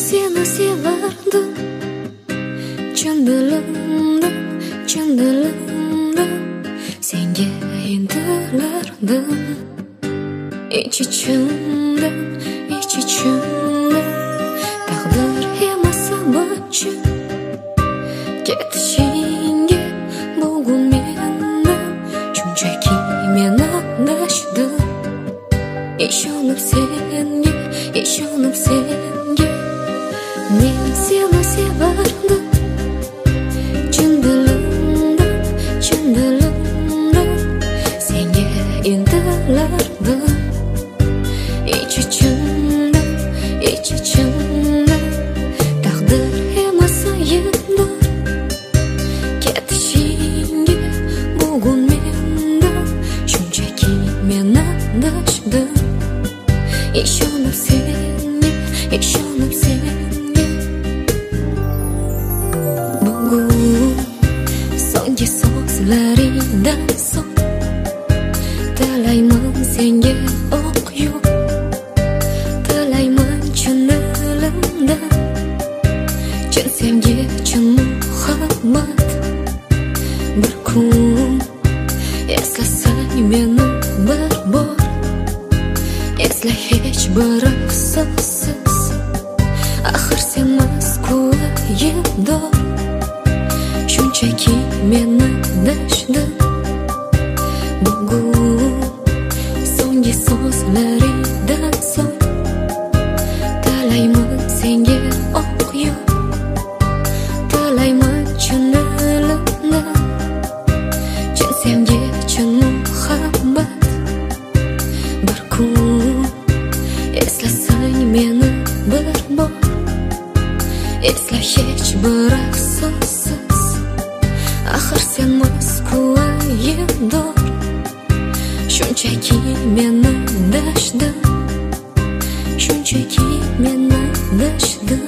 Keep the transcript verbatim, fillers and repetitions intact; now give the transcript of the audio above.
seni sevardim, chin dilimdan, chin dilimdan senga intilardim. Ich-ichimda, ich-ichimda taqdir emas sababchi ketishingga bugun menda shunchaki men adashdim. Ishonib senga, ishonib senga men seni sevardim, chin dilimdan, chin dilimdan senga intilardim. Ich-ichimda, ich-ichimda taqdir emas ayibdir ketishingga bugun menda shunchaki men adashdim. Ishonib senga, ishonib senga bugun so'nggi so'zlaringdan so'ng tilayman senga o'q yo'q, tilayman chin dilimdan, chin sevgi, chin muhabbat. Bir kun eslasang meni bir bor, esla hech bir afsossiz, axir senmas ko'yimdor. Shunchaki men adashdim. Bugun so'nggi so'zlaringdan so'ng tilayman senga o'q yo'q, tilayman chin dilimdan, chin sevgi, chin muhabbat. Bir kun eslasang meni bir bor, esla hech bir afsossiz, axir senmas ko'yimdor. Shunchaki men adashdim, shunchaki men adashdim.